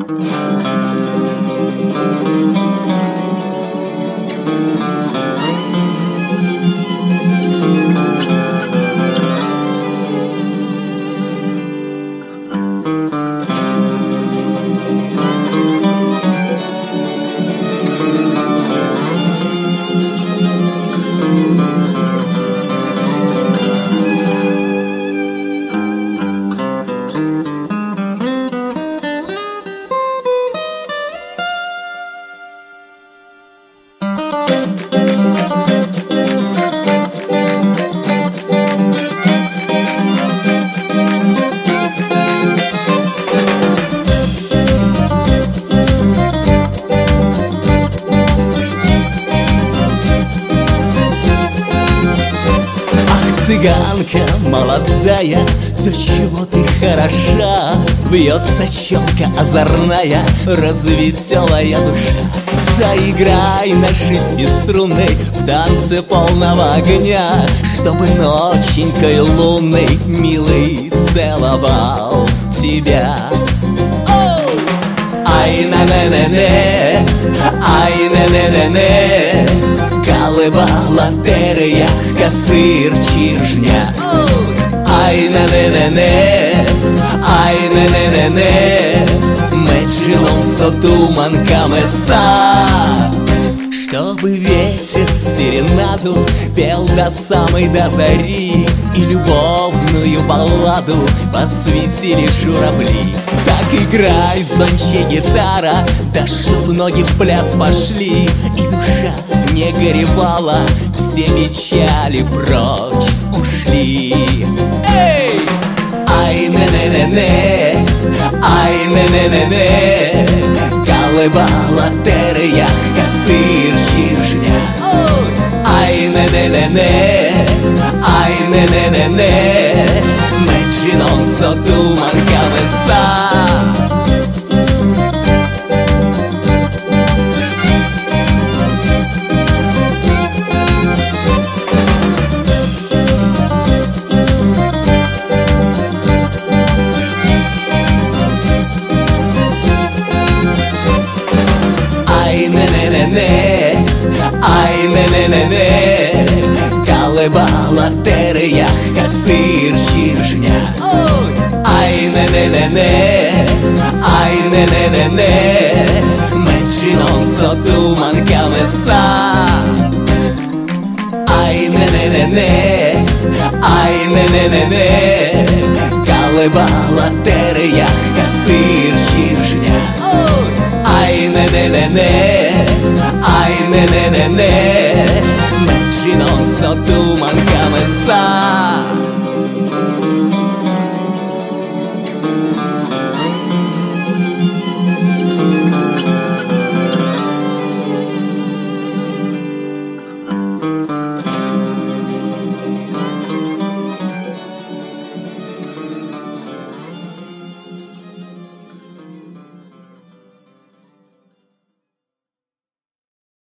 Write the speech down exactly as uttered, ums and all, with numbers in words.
Цыганка молодая, до чего ты хороша. Бьется челка озорная, развеселая душа. Заиграй на шестиструнной в танце полного огня, чтобы ноченькой лунной милый целовал тебя. Ай-на-на-на-не, ай-на-на-на-не, колыбала терея, косир чижня. Ай-на-на-на-не, ай-на-на-на-не, меджином сотуманка меса. Чтобы ветер серенаду пел до самой до зари, и любовную балладу посвятили журавли. Так играй, звонче гитара, да чтоб ноги в пляс пошли, и душа не горевала, все печали прочь ушли. Эй! Ай-не-не-не-не, ай-не-не-не-не, колыбала терея, косир чижня. Ай-не-не-не-не, ай-не-не-не-не, меджином сотуманка меса. Ай-не-не-не-не, ай-не-не-не-не, колыбала терея, косир чижня. Ай-не-не-не-не, ай-не-не-не-не, меджином сотуманка меса. Ай-не-не-не-не, ай-не-не-не-не, колыбала терея, косир чижня.